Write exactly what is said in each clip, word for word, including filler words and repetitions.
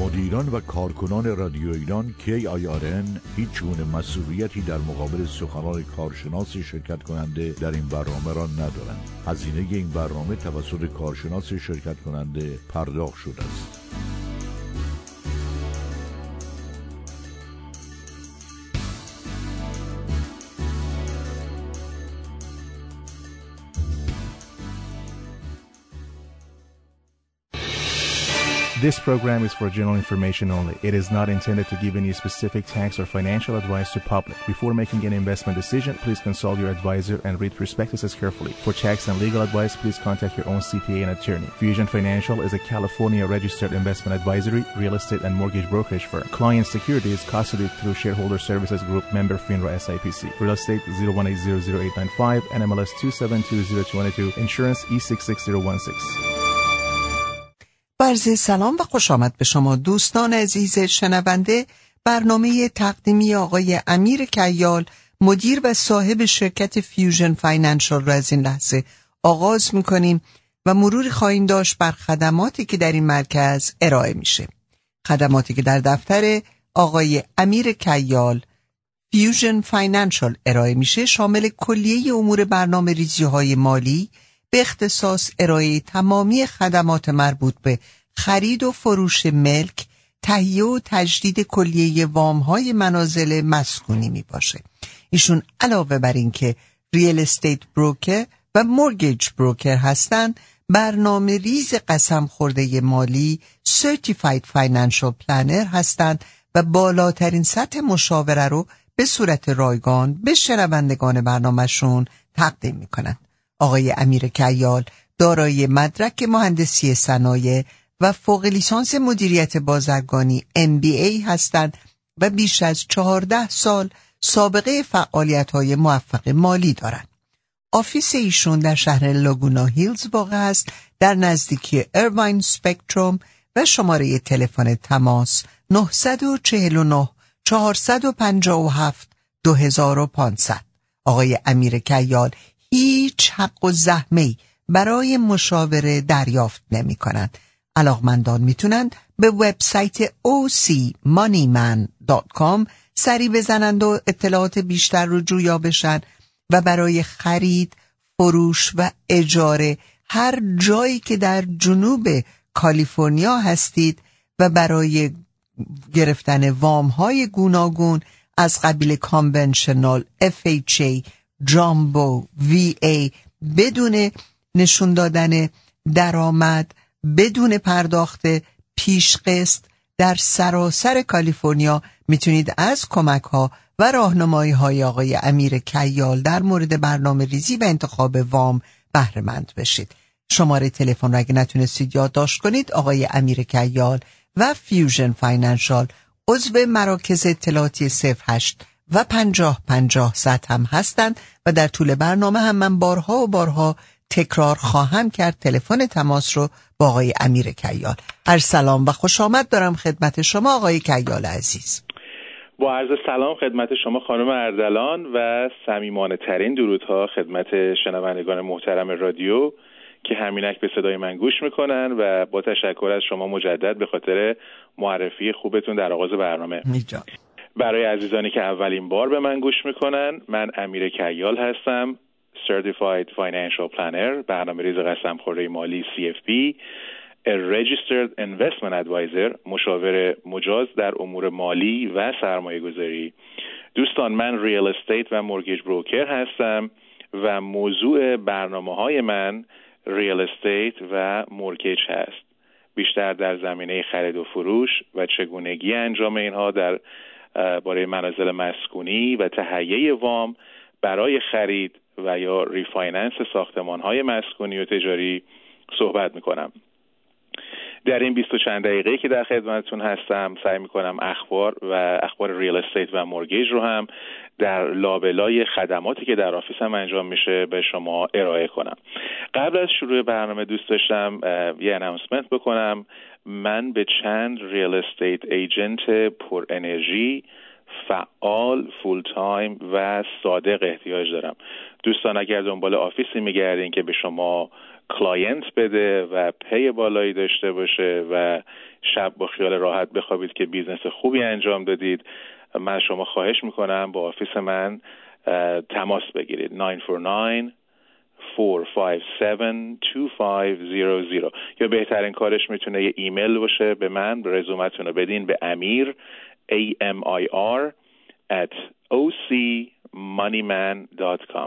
مدیران و کارکنان رادیو ایران کی آی آر ان هیچ گونه مسئولیتی در مقابل سخنان کارشناس شرکت کننده در این برنامه را ندارند. هزینه این برنامه توسط کارشناس شرکت کننده پرداخت شده است. This program is for general information only. It is not intended to give any specific tax or financial advice to public. Before making an investment decision, please consult your advisor and read prospectuses carefully. For tax and legal advice, please contact your own C P A and attorney. Fusion Financial is a California registered investment advisory, real estate, and mortgage brokerage firm. Client security is custodied through Shareholder Services Group, member FINRA S I P C. Real estate zero one eight zero zero eight nine five, N M L S two seven two zero two two, insurance E six six zero one six. عرض سلام و خوش آمد به شما دوستان عزیز شنونده. برنامه تقدیمی آقای امیر کیال، مدیر و صاحب شرکت فیوژن فاینانشال را از این لحظه آغاز می‌کنیم و مروری خواهیم داشت بر خدماتی که در این مرکز ارائه میشه. خدماتی که در دفتر آقای امیر کیال فیوژن فاینانشال ارائه میشه شامل کلیه امور برنامه ریزی‌های مالی، به اختصاص ارائه تمامی خدمات مربوط به خرید و فروش ملک، تهیه و تجدید کلیه وام‌های منازل مسکونی می باشه. ایشون علاوه بر این که ریل استیت بروکر و مورگیج بروکر هستند، برنامه ریز قسم خورده مالی، سرتیفاید فاینانشال پلنر هستند و بالاترین سطح مشاوره رو به صورت رایگان به شنوندگان برنامه‌شون تقدیم می کنند. آقای امیر کیال دارای مدرک مهندسی صنایع و فوق لیسانس مدیریت بازرگانی ام بی ای هستند و بیش از چهارده سال سابقه فعالیت‌های موفق مالی دارند. آفیس ایشون در شهر لاگونا هیلز واقع است، در نزدیکی ایرواین سپکتروم، و شماره تلفن تماس نه چهار نه چهار پنج هفت دو هزار و پانصد. آقای امیر کیال هیچ حق و زحمه‌ای برای مشاوره دریافت نمی کنند. علاقمندان میتونند به وبسایت او سی مانی من دات کام سری بزنند و اطلاعات بیشتر رو جویا بشن و برای خرید، فروش و اجاره هر جایی که در جنوب کالیفرنیا هستید و برای گرفتن وام‌های گوناگون از قبیل کانونشنال، اف اچ ای، جامبو، وی ای، بدون نشون دادن درآمد، بدون پرداخت پیش قسط در سراسر کالیفرنیا میتونید از کمک ها و راهنمایی های آقای امیر کیال در مورد برنامه ریزی و انتخاب وام بهره مند بشید. شماره تلفن را اگه نتونستید یادداشت کنید، آقای امیر کیال و فیوژن فاینانشال عضو مراکز اطلاعاتی صفر هشت و پنجاه پنجاه صد هم هستند و در طول برنامه هم من بارها و بارها تکرار خواهم کرد تلفن تماس رو با آقای امیر کیال. هر سلام و خوش آمد دارم خدمت شما آقای کیال عزیز. با عرض سلام خدمت شما خانم اردلان و صمیمانه ترین درودها خدمت شنوندگان محترم رادیو که همینک به صدای من گوش میکنن و با تشکر از شما مجدد به خاطر معرفی خوبتون در آغاز برنامه. میجا. برای عزیزانی که اولین بار به من گوش میکنن، من امیر کیال هستم، Certified Financial Planner، برنامه‌ریز قسم‌خوری مالی سی اف پی، A Registered Investment Advisor، مشاور مجاز در امور مالی و سرمایه‌گذاری. دوستان، من ریل استیت و مورگیج بروکر هستم و موضوع برنامه‌های من ریل استیت و مورگیج هست، بیشتر در زمینه خرید و فروش و چگونگی انجام اینها در باره منازل مسکونی و تهیه وام برای خرید و یا ریفایننس ساختمان‌های مسکونی و تجاری صحبت می‌کنم. در این بیست و چند دقیقه که در خدمتتون هستم سعی می‌کنم اخبار و اخبار ریل استیت و مورگیج رو هم در لابلای خدماتی که در آفیسم انجام میشه به شما ارائه کنم. قبل از شروع برنامه دوست داشتم یه اناونسمنت بکنم. من به چند ریل استیت ایجنت پر انرژی، فعال، فول تایم و صادق احتیاج دارم. دوستان اگر دنبال آفیسی میگردین که به شما کلاینت بده و پی بالایی داشته باشه و شب با خیال راحت بخوابید که بیزنس خوبی انجام دادید، من شما خواهش میکنم با آفیس من تماس بگیرید. نه چهار نه چهار پنج هفت دو پنج صفر صفر یا بهترین کارش میتونه یه ایمیل باشه به من، به رزومتون رو بدین به امیر A M I R at o c money man dot com.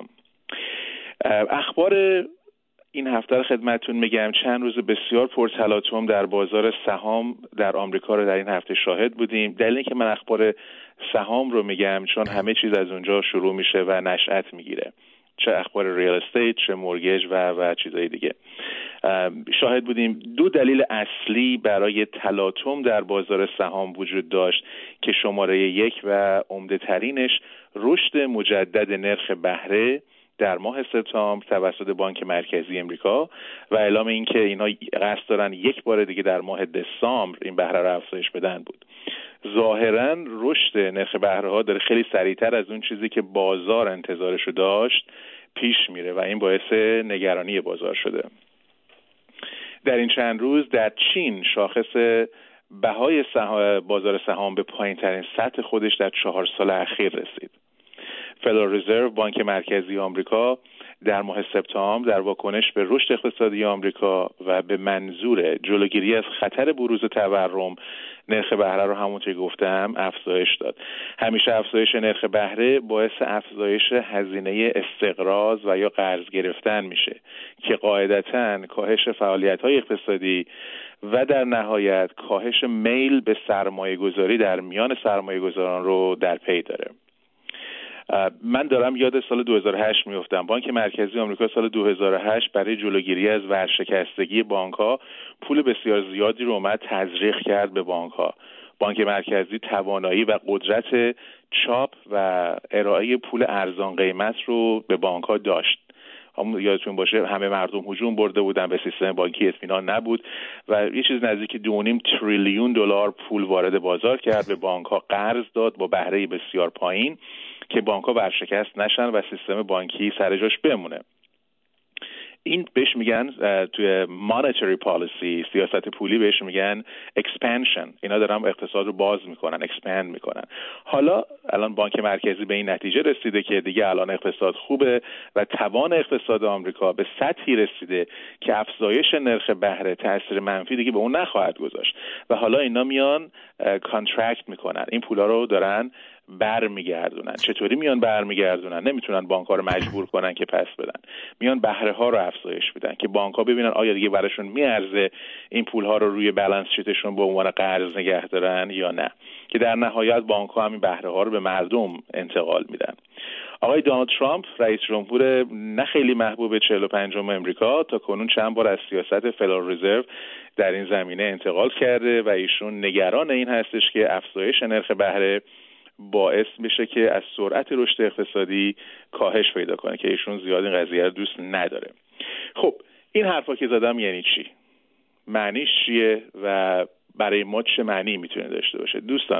اخبار این هفته رو خدمتتون میگم. چند روز بسیار پرتلاطم در بازار سهام در آمریکا رو در این هفته شاهد بودیم. دلیل اینکه من اخبار سهام رو میگم چون همه چیز از اونجا شروع میشه و نشأت میگیره، چه اخبار ریال استیت، چه مورگیج و و چیزای دیگه. شاهد بودیم دو دلیل اصلی برای تلاطم در بازار سهام وجود داشت که شماره یک و عمده ترینش رشد مجدد نرخ بهره در ماه سپتامبر توسط بانک مرکزی امریکا و اعلام این که اینا قصد دارن یک بار دیگه در ماه دسامبر این بهره رو افزایش بدن بود. ظاهراً رشد نرخ بهره ها داره خیلی سریعتر از اون چیزی که بازار انتظارشو داشت پیش میره و این باعث نگرانی بازار شده. در این چند روز در چین شاخص بهای سهام بازار سهام به پایین‌ترین سطح خودش در چهار سال اخیر رسید. فدرال رزرو بانک مرکزی آمریکا در ماه سپتامبر در واکنش به رشد اقتصادی آمریکا و به منظور جلوگیری از خطر بروز تورم نرخ بهره رو همونطور که گفتم افزایش داد. همیشه افزایش نرخ بهره باعث افزایش هزینه استقراض و یا قرض گرفتن میشه که قاعدتاً کاهش فعالیت‌های اقتصادی و در نهایت کاهش میل به سرمایه‌گذاری در میان سرمایه‌گذاران رو در پی داره. من دارم یاد سال دو هزار و هشت میافتم. بانک مرکزی آمریکا سال دو هزار و هشت برای جلوگیری از ورشکستگی بانک‌ها پول بسیار زیادی رو اومد تزریق کرد به بانک‌ها. بانک مرکزی توانایی و قدرت چاپ و ارائه پول ارزان قیمت رو به بانک‌ها داشت. همون یادتون باشه همه مردم هجوم برده بودن به سیستم بانکی، اطمینان نبود و یه چیز نزدیک دو و نیم تریلیون دلار پول وارد بازار کرد، به بانک‌ها قرض داد با بهره بسیار پایین که بانک‌ها ورشکست نشن و سیستم بانکی سر جاش بمونه. این بهش میگن توی monetary policy، سیاست پولی بهش میگن expansion. اینا دارن اقتصاد رو باز میکنن، expand میکنن. حالا الان بانک مرکزی به این نتیجه رسیده که دیگه الان اقتصاد خوبه و توان اقتصاد آمریکا به سطحی رسیده که افزایش نرخ بهره تاثیر منفی دیگه به اون نخواهد گذاشت و حالا اینا میان کانترکت میکنن، این پولا رو دارن برمیگردونن. چطوری میان برمیگردونن؟ نمیتونن بانک‌ها رو مجبور کنن که پس بدن، میان بهره ها رو افزایش میدن که بانک‌ها ببینن آیا دیگه براشون میارزه این پول‌ها رو روی بالانس شیتشون به عنوان قرض نگه دارن یا نه، که در نهایت بانک‌ها همین بهره ها رو به مردم انتقال میدن. آقای دونالد ترامپ رئیس جمهور نه خیلی محبوب چهل و پنجم امریکا تا کنون چند بار از سیاست فدرال رزرو در این زمینه انتقال کرده و ایشون نگران این هستش که افزایش نرخ بهره باعث میشه که از سرعت رشد اقتصادی کاهش پیدا کنه که ایشون زیاد این قضیه رو دوست نداره. خب این حرفا که زدم یعنی چی؟ معنیش چیه و برای ما چه معنی میتونه داشته باشه؟ دوستان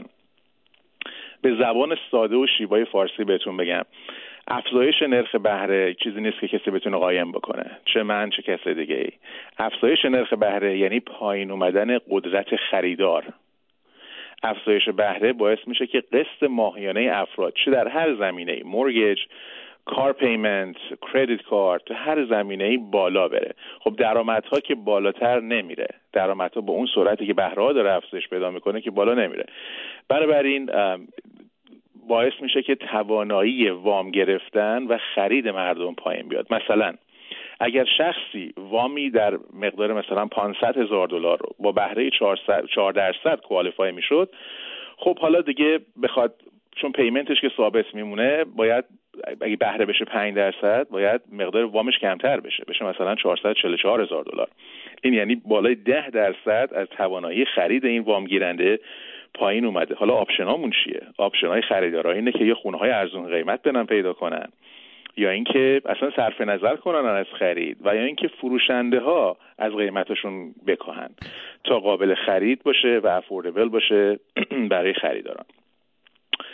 به زبان ساده و شیوای فارسی بهتون بگم، افزایش نرخ بهره چیزی نیست که کسی بتونه قایم بکنه، چه من چه کسی دیگه ای. افزایش نرخ بهره یعنی پایین اومدن قدرت خریدار. افزایش بهره باعث میشه که قسط ماهیانه افراد چه در هر زمینه‌ای، مورگیج، کار پیمنت، کردیت کارت، هر زمینه‌ای بالا بره. خب درآمدها که بالاتر نمیره، درآمدها با اون سرعتی که بهره‌ها داره افزایش پیدا میکنه که بالا نمیره. بنابراین باعث میشه که توانایی وام گرفتن و خرید مردم پایین بیاد. مثلا اگر شخصی وامی در مقدار مثلا پانصد هزار دلار رو با بهره چهار درصد کوالیفای میشد، خب حالا دیگه بخواد، چون پیمنتش که ثابت میمونه، باید اگه بهره بشه پنج درصد باید مقدار وامش کمتر بشه، بشه مثلا چهارصد و چهل و چهار هزار دلار. این یعنی بالای ده درصد از توانایی خرید این وام گیرنده پایین اومده. حالا آپشنامون چیه؟ آپشنای خریدارا اینه که یه خونه‌های ارزون قیمت بدن پیدا کنن، یا اینکه اصلا صرف نظر کنن از خرید، و یا اینکه فروشنده ها از قیمتشون بکاهن تا قابل خرید باشه و افوردبل باشه برای خریداران.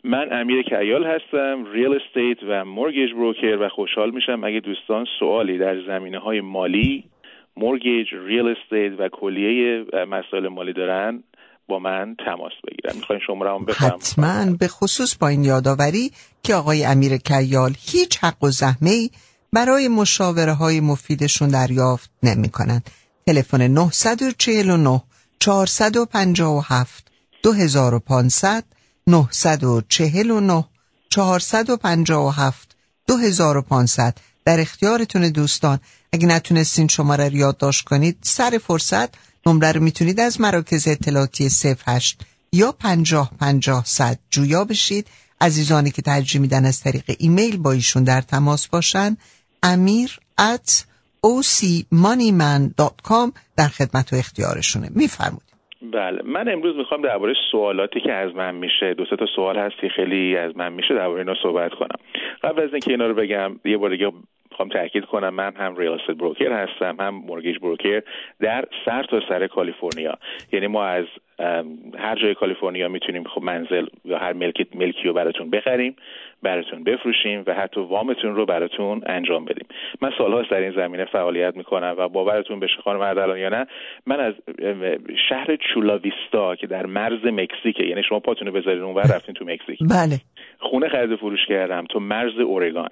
من امیر کیال هستم، ریل استیت و مورگیج بروکر و خوشحال میشم اگه دوستان سوالی در زمینه‌های مالی، مورگیج، ریل استیت و کلیه مسائل مالی دارن با من تماس بگیرن. میخواین شماره‌مو بفرمایید؟ حتما، به خصوص با این یادآوری که آقای امیر کیال هیچ حق و زحمه‌ای برای مشاوره های مفیدشون دریافت نمی کنند. تلفن نه چهار نه چهار پنج هفت دو پانصد نه چهار نه چهار پنج هفت دو پانصد در اختیارتون دوستان. اگه نتونستین شماره رو یادداشت کنید، سر فرصت نمره رو میتونید از مراکز اطلاعاتی صفر هشت یا پنجاه پنجاه صد جویا بشید. عزیزانی که ترجیح میدن از طریق ایمیل با ایشون در تماس باشن، امیر ات او سی مانی من دات کام در خدمت و اختیارشونه. میفرمودید. بله، من امروز میخوام درباره سوالاتی که از من میشه، دو سه تا سوال هست که خیلی از من میشه، درباره اینا صحبت کنم. قبل از اینکه اینا رو بگم یه بار دیگه میخوام تاکید کنم من هم ریل استیت بروکر هستم، هم مورگیج بروکر در سر تا سر کالیفرنیا. یعنی ما از هر جای کالیفرنیا میتونیم خب منزل یا هر ملکی ملکی رو براتون بخریم، براتون بفروشیم و حتی وامتون رو براتون انجام بدیم. من سالهاست در این زمینه فعالیت میکنم و باورتون بشه خانم اردلان یا نه، من از شهر چولاویستا که در مرز مکزیکه، یعنی شما پاتون رو بذارید اونور رفتین تو مکزیک، بله، خونه خرید و فروش کردم تو مرز اورگان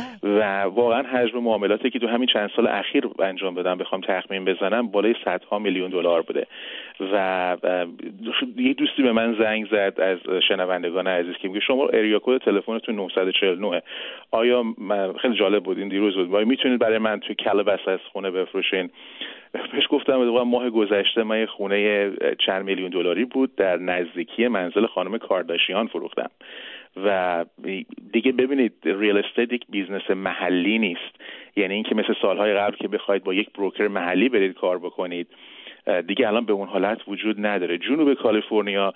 و واقعا حجم معاملاتی که تو همین چند سال اخیر انجام دادم بخوام تخمین بزنم بالای صدها میلیون دلار بوده. و یه دوستی به من زنگ زد از شنوندگان عزیز که میگه شما اریا کد تلفنتون نه چهار نه، آیا خیلی جالب بود این دیروز بود، آیا میتونید برای من توی کلبسس خونه بفروشین؟ بهش گفتم ماه گذشته من یه خونه چند میلیون دلاری بود در نزدیکی منزل خانم کارداشیان فروختم. و دیگه ببینید ریل استیت یک بیزنس محلی نیست، یعنی این که مثل سالهای قبل که بخواید با یک بروکر محلی برید کار بکنید دیگه الان به اون حالت وجود نداره. جنوب کالیفرنیا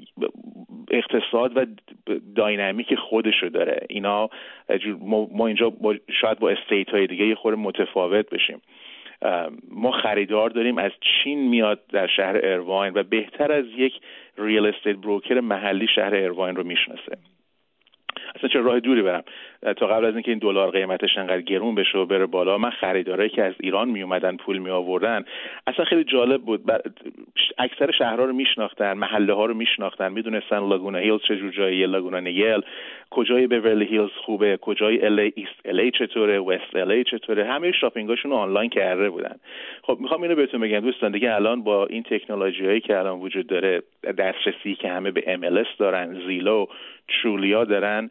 اقتصاد و داینامیک خودشو داره. اینا ما اینجا با شاید با استیت های دیگه یه خورده متفاوت بشیم. ما خریدار داریم از چین میاد در شهر ایرواین و بهتر از یک ریل استیت بروکر محلی شهر ایرواین رو میشناسه. اصلا چه راه دوری برم تا قبل از اینکه این دلار قیمتش انقدر گرون بشه و بره بالا، من خریدارایی که از ایران می اومدن پول می آوردن اصلا خیلی جالب بود. اکثر شهرها رو میشناختن، محله ها رو میشناختن، میدونستن لاگونا هیلز چه جور جاییه، لاگونا نیل کجای، بیورلی هیلز خوبه، کجای ال ای، ایست ال ای چطوره، وست ال ای چطوره، همه شاپینگاشون رو آنلاین کرده بودن. خب میخوام اینو بهتون بگم دوستان، دیگه الان با این تکنولوژیایی که الان وجود داره، دسترسی که همه به ام ال اس دارن، زیلو، ترولیا دارن،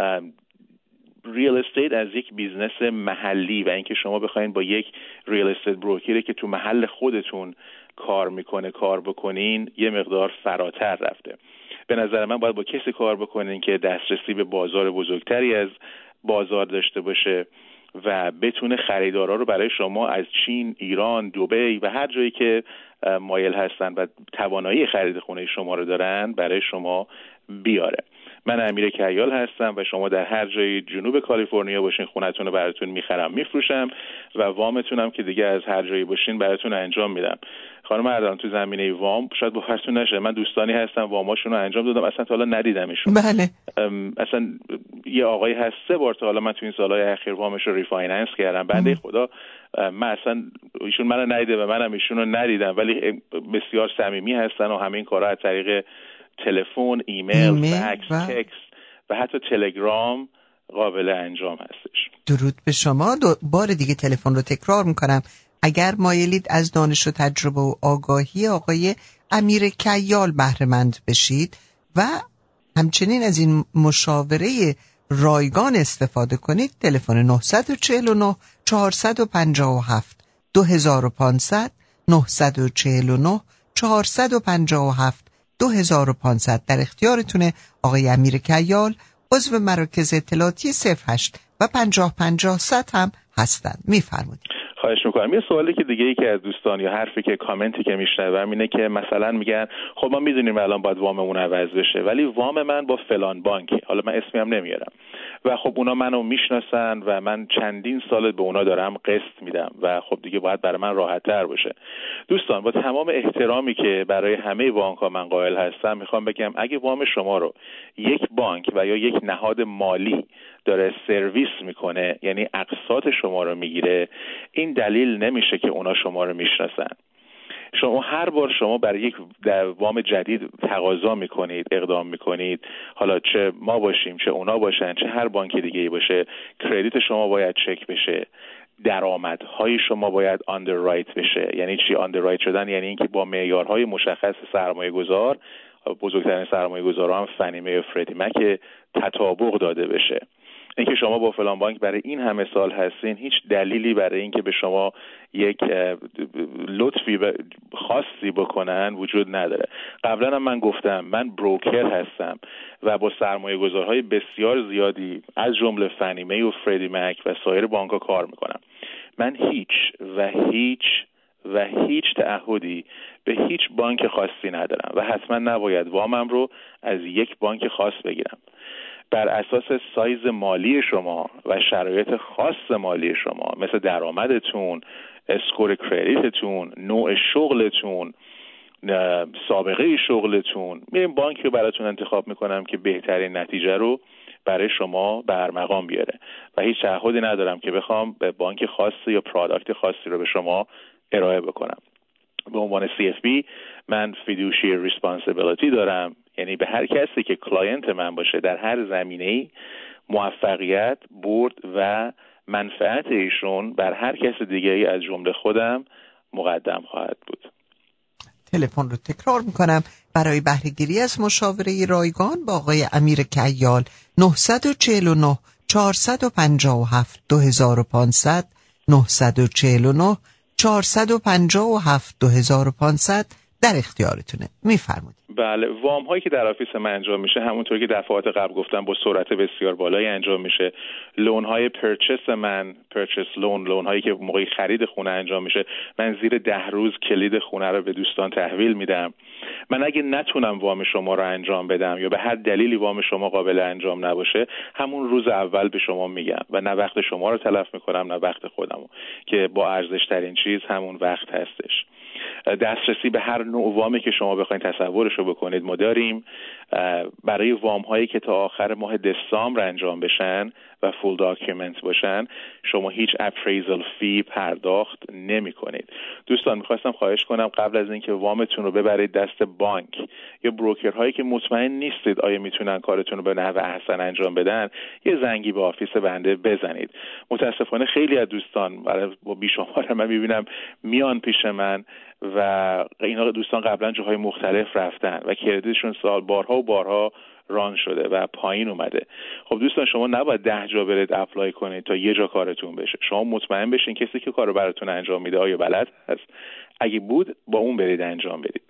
ریل استیت از یک بیزنس محلی و اینکه شما بخواید با یک ریل استیت بروکری که تو محل خودتون کار میکنه کار بکنین یه مقدار فراتر رفته. به نظر من باید با کسی کار بکنین که دسترسی به بازار بزرگتری از بازار داشته باشه و بتونه خریدارا رو برای شما از چین، ایران، دبی و هر جایی که مایل هستن و توانایی خرید خونه شما رو دارن برای شما بیاره. من امیر کیال هستم و شما در هر جای جنوب کالیفرنیا باشین خونتون رو براتون میخرم میفروشم و وامتونم که دیگه از هر جایی باشین براتون انجام میدم. خانم اردلان تو زمینه وام شاید باورتون نشه من دوستانی هستم واماشون رو انجام دادم، اصلا تا حالا ندیدمشون. بله. اصلا یه آقایی هست سه بار تا حالا من تو این سالهای اخیر وامش رو ریفایننس کردم. بنده خدا من اصلا ایشون منو ندیده و منم ایشون رو ندیدم، ولی بسیار صمیمی هستن و همه این کارا از طریق تلفن، ایمیل، فکس، و... تکست و حتی تلگرام قابل انجام هستش. درود به شما. دو بار دیگه تلفن رو تکرار میکنم. اگر مایلید از دانش و تجربه و آگاهی آقای امیر کیال بهره مند بشید و همچنین از این مشاوره رایگان استفاده کنید، تلفن نه چهار نه چهار پنج هفت دو پانصد نه چهار نه چهار پنج هفت دو پانصد در اختیارتونه. آقای امیر کیال عضو مراکز اطلاعاتی صفر هشت و پنجاه پنجاه صد هم هستند. میفرمایید. خواهش میکنم. یه سوالی که دیگه ای که از دوستان یا حرفی که کامنتی که میشنوم اینه که مثلا میگن خب ما میدونیم الان باید واممون عوض بشه، ولی وام من با فلان بانکی، حالا من اسمی هم نمیارم، و خب اونا منو میشناسن و من چندین سال به اونا دارم قسط میدم و خب دیگه باید برای من راحت تر باشه. دوستان با تمام احترامی که برای همه بانک‌ها من قائل هستم، میخوام بگم اگه وام شما رو یک بانک و یا یک نهاد مالی داره سرویس میکنه، یعنی اقساط شما رو میگیره، این دلیل نمیشه که اونا شما رو میشناسن. شما هر بار شما برای یک وام جدید تقاضا میکنید، اقدام میکنید، حالا چه ما باشیم چه اونا باشن چه هر بانک دیگه ای باشه، کردیت شما باید چک بشه، درآمدهای شما باید آندررایت بشه. یعنی چی آندررایت شدن؟ یعنی اینکه با معیارهای مشخص سرمایه گذار، بزرگترین سرمایه گذارها هم فنی می و فردی مک، تطابق داده بشه. اینکه شما با فلان بانک برای این همه سال هستین هیچ دلیلی برای اینکه به شما یک لطفی خاصی بکنن وجود نداره. قبلا هم من گفتم من بروکر هستم و با سرمایه گذارهای بسیار زیادی از جمله فنی می و فردی مک و سایر بانک‌ها کار میکنم. من هیچ و هیچ و هیچ تعهدی به هیچ بانک خاصی ندارم و حتما نباید وامم رو از یک بانک خاص بگیرم. بر اساس سایز مالی شما و شرایط خاص مالی شما، مثل درآمدتون، اسکور کردیتتون، نوع شغلتون، سابقه شغلتون، میریم بانکی رو براتون انتخاب میکنم که بهترین نتیجه رو برای شما به ارمغان بیاره و هیچ تعهدی ندارم که بخوام به بانک خاصی یا پروداکت خاصی رو به شما ارائه بکنم. به عنوان سی اف بی من فیدوشیر ریسپانسیبیلیتی دارم، یعنی به هر کسی که کلاینت من باشه در هر زمینه‌ای موفقیت، برد و منفعت ایشون بر هر کس دیگه‌ای از جمله خودم مقدم خواهد بود. تلفن رو تکرار میکنم برای بهره‌گیری از مشاوره رایگان با آقای امیر کیال نه چهار نه چهار پنج هفت دو هزار و پانصد نه چهار نه چهار پنج هفت دو هزار و پانصد در اختیارتونه. میفرمایید. بله، وام هایی که در آفیس من انجام میشه همونطور که دفعات قبل گفتم با سرعت بسیار بالایی انجام میشه. لون های پرچس من، پرچس لون، لون هایی که موقع خرید خونه انجام میشه، من زیر ده روز کلید خونه رو به دوستان تحویل میدم. من اگه نتونم وام شما رو انجام بدم یا به هر دلیلی وام شما قابل انجام نباشه، همون روز اول به شما میگم و نه وقت شما رو تلف میکنم نه وقت خودمو، که با ارزش ترین چیز همون وقت هستش. دسترسی به هر نوع وامی که شما بخواید تصورش رو بکنید ما داریم. برای وام هایی که تا آخر ماه دسامبر انجام بشن و فول داکیومنت باشن، شما هیچ اپریزل فی پرداخت نمی کنید. دوستان میخواستم خواهش کنم قبل از اینکه وامتون رو ببرید دست بانک یا بروکرهایی که مطمئن نیستید آیا میتونن کارتون رو به نحو احسن انجام بدن، یه زنگی به آفیس بنده بزنید. متاسفانه خیلی از دوستان برای با بیشمار من میبینم میان پیش من و اینا دوستان قبلا جاهای مختلف رفتن و کردیتشون سال بارها و بارها ران شده و پایین اومده. خب دوستان شما نباید ده جا برید اپلای کنید تا یه جا کارتون بشه. شما مطمئن بشین کسی که کارو براتون انجام میده آیا بلد هست، اگه بود با اون برید انجام بدید.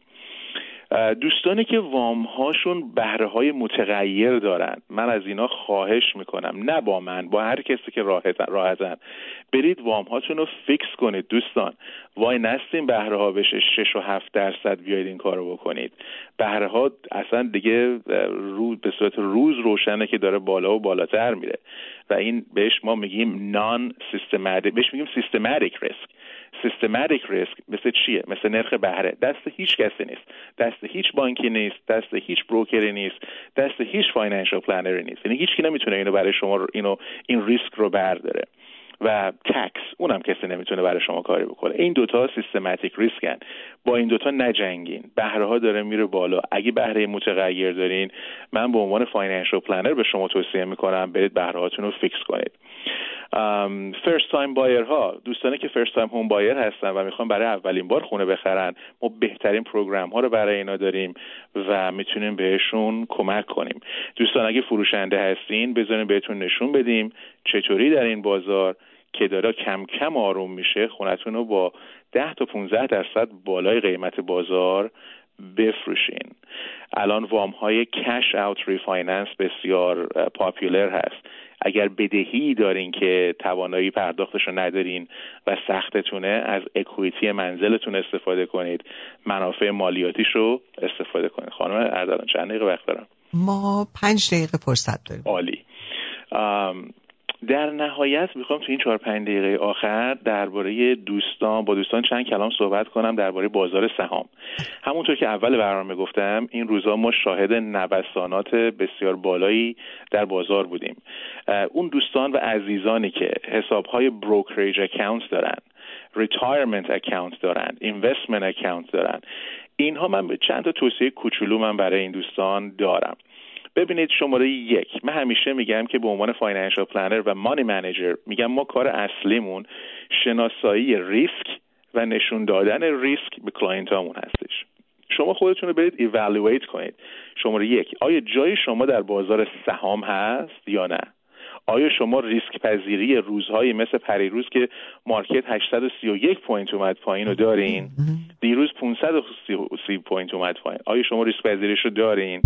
دوستانی که وام هاشون بهره های متغیر دارن، من از اینا خواهش میکنم، نه با من، با هر کسی که راحتن برید وام هاتون رو فیکس کنید. دوستان وای نستین بهره ها بشه شش و هفت درصد بیاید این کارو بکنید. بهره ها اصلا دیگه روز به صورت روز روشنه که داره بالا و بالاتر میره و این بهش ما میگیم نان سیستماتیک، بهش میگیم سیستماتیک ریسک. سیستماتیک ریسک مثل چیه؟ مثل نرخ بهره. دست هیچ کسی نیست، دست هیچ بانکی نیست، دست هیچ بروکری نیست، دست هیچ فاینانشال پلنری نیست. یعنی هیچ کی نمیتونه اینو برای شما اینو این ریسک رو برداره و تکس اونم کسی نمیتونه برای شما کاری بکنه. این دوتا سیستماتیک ریسکن، با این دوتا نجنگین. بهره ها داره میره بالا. اگه بهره متغیر دارین، من به عنوان فاینانشال پلنر به شما توصیه میکنم برید بهره هاتون رو فیکس کنید. فرست تایم بایر ها، دوستانی که فرست تایم هوم بایر هستن و میخوان برای اولین بار خونه بخرن، ما بهترین پروگرام ها رو برای اینا داریم و میتونیم بهشون کمک کنیم. دوستان اگه فروشنده هستین بذارین بهتون نشون بدیم چطوری در این بازار که داره کم کم آروم میشه خونتون رو با ده تا پانزده درصد بالای قیمت بازار بفروشین. الان وام های کش اوت ریفایننس بسیار پاپولر هست. اگر بدهی دارین که توانایی پرداختش رو ندارین و سختتونه، از اکویتی منزلتون استفاده کنید، منافع مالیاتیش رو استفاده کنید. خانم اردلان چند دقیقه وقت دارم؟ ما پنج دقیقه فرصت داریم. عالی. در نهایت میخوام تو این چهار پنج دقیقه آخر درباره دوستان با دوستان چند کلام صحبت کنم درباره بازار سهام. همونطور که اول برنامه گفتم این روزا ما شاهد نوسانات بسیار بالایی در بازار بودیم. اون دوستان و عزیزانی که حسابهای بروکریج اکاونت دارن، ریتایرمنت اکاونت دارن، اینوستمنت اکاونت دارن، اینها من چند تا توصیه کوچولو من برای این دوستان دارم. ببینید، شماره یک، من همیشه میگم که به عنوان فاینانشال پلنر و مانی منیجر میگم ما کار اصلیمون شناسایی ریسک و نشون دادن ریسک به کلاینت هامون هستش. شما خودتون رو برید ایوالویت کنید. شماره یک، آیا جای شما در بازار سهام هست یا نه؟ آیا شما ریسک پذیری روزهایی مثل پریروز که مارکت هشتصد و سی و یک پوینت اومد پایین رو دارین؟ دیروز پانصد و سی پوینت اومد پایین. آیا شما ریسک پذیریش رو دارین؟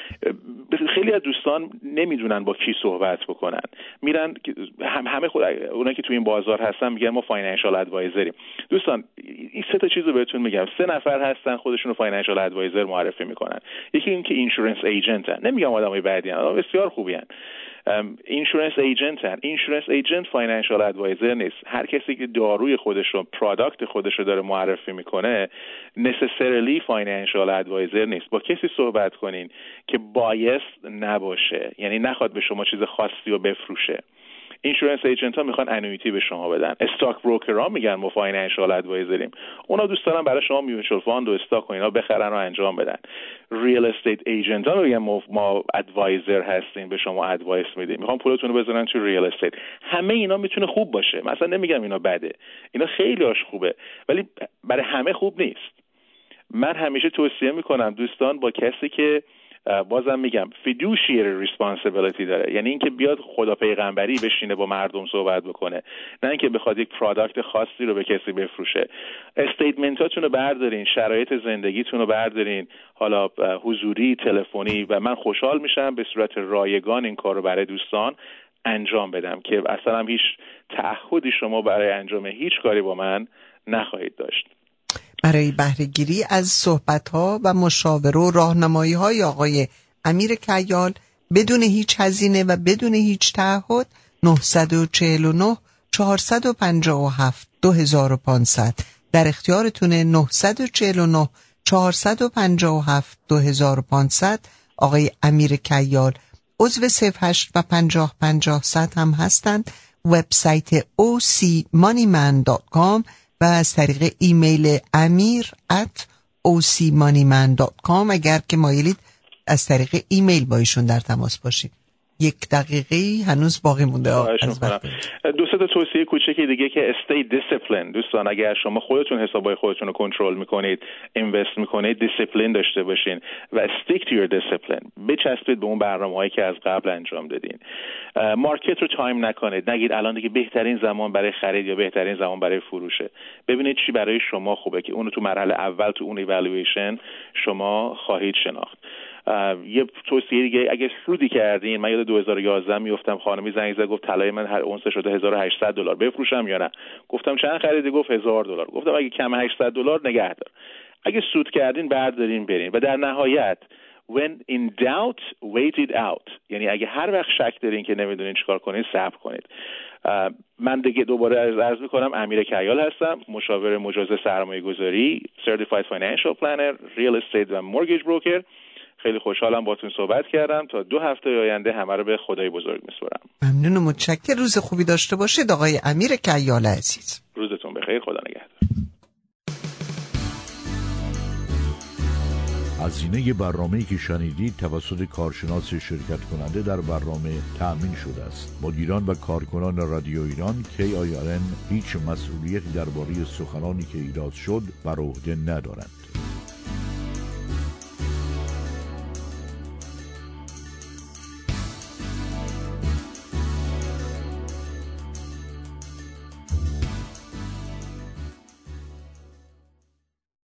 خیلی از دوستان نمیدونن با کی صحبت بکنن، میرن هم همه خود اونایی که تو این بازار هستن میگن ما فاینانشال ادوایزریم. دوستان این سه تا چیزو بهتون میگم، سه نفر هستن خودشون رو فاینانشال ادوایزر معرفی میکنن. یکی این که اینشورنس ایجنتن، نمیگم آدمای بدی ان، بسیار خوبی ان. اینشورنس ایجنت هن. اینشورنس ایجنت فاینانشال ادوایزر نیست. هر کسی که داروی خودش رو، پروداکت خودش رو داره معرفی میکنه necessarily فاینانشال ادوایزر نیست. با کسی صحبت کنین که بایست نباشه، یعنی نخواد به شما چیز خاصی رو بفروشه. اینشورنس ایجنت ها میخوان انویتی به شما بدن. استاک بروکر ها میگن ما فاینانشال ادوایزریم، اونا دوست دارن برای شما میوچوال فاند و استاک و اینا بخرن و انجام بدن. ریل استیت ایجنت ها میگن ما, ما ادوایزر هستیم، به شما ادوایس میدیم، میخوان پولتون رو بذارن تو ریل استیت. همه اینا میتونه خوب باشه، مثلا نمیگم اینا بده، اینا خیلی هاش خوبه، ولی برای همه خوب نیست. من همیشه توصیه میکنم دوستان با کسی که بازم میگم fiduciary responsibility داره، یعنی اینکه بیاد خدا پیغمبری بشینه با مردم صحبت بکنه، نه اینکه بخواد یک پروداکت خاصی رو به کسی بفروشه. استیتمنتاتون رو بردارین، شرایط زندگیتون رو بردارین، حالا حضوری، تلفنی، و من خوشحال میشم به صورت رایگان این کار رو برای دوستان انجام بدم که اصلا هم هیچ تعهدی شما برای انجام هیچ کاری با من نخواهید داشت. برای بهره‌گیری از صحبت‌ها و مشاوره و راهنمایی‌های آقای امیر کیال بدون هیچ هزینه و بدون هیچ تعهد نه چهار نه چهار پنج هفت دو هزار و پانصد در اختیارتونه. نه چهار نه چهار پنج هفت دو هزار و پانصد. آقای امیر کیال عضو صفر هشت و پنجاه پنجاه صد هم هستند. وبسایت او سی مانی من دات کام و از طریق ایمیل امیر ات او سی مانی من دات کام اگر که مایلید از طریق ایمیل با ایشون در تماس باشید. یک دقیقه هنوز باقی مونده. دو سه تا توصیه کوچکی دیگه که stay disciplined. دوستان اگر شما خودتون حسابای خودتون رو کنترل میکنید، اینوست میکنید، دیسیپلین داشته باشین و stick to your discipline. بچسبید به اون برنامه‌هایی که از قبل انجام دادین. مارکت رو تایم نکنید، نگید الان دیگه بهترین زمان برای خرید یا بهترین زمان برای فروشه. ببینید چی برای شما خوبه که اونو تو مرحله اول تو اون ایوالویشن شما خواهید شناخت. یه توصیه دیگه، اگه سودی کردین، من یاد دو هزار و یازده میافتم، خانمی زنگ زد گفت طلای من هر اونس شده هزار و هشتصد دلار، بفروشم یا نه؟ گفتم چند خریدی؟ گفت هزار دلار. گفتم اگه کم هشتصد دلار نگه دار، اگه سود کردین بردارین برین. و در نهایت when in doubt wait it out، یعنی اگه هر وقت شک دارین که نمیدونین چیکار کنین صبر کنید. من دیگه دوباره عرض میکنم امیر کیال هستم، مشاور مجاز سرمایه گذاری، Certified Financial Planner، Real Estate و Mortgage Broker. خیلی خوشحالم باهاتون صحبت کردم. تا دو هفته آینده همه رو به خدای بزرگ میسپارم. ممنون و متشکرم. روز خوبی داشته باشید آقای امیر کیال عزیز. روزتون بخیر، خدا نگهدار. هزینه برنامه‌ای که شنیدید توسط کارشناس شرکت کننده در برنامه تأمین شده است. مدیران و کارکنان رادیو ایران کی آی آر ان هیچ مسئولیتی درباره سخنانی که ایراد شد بر عهده ندارند.